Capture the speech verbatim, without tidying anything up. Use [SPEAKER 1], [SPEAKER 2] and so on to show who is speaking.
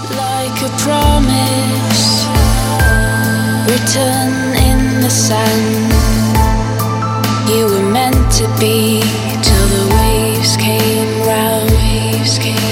[SPEAKER 1] Like a promise written in the sand, you were meant to be till the waves came round. Waves came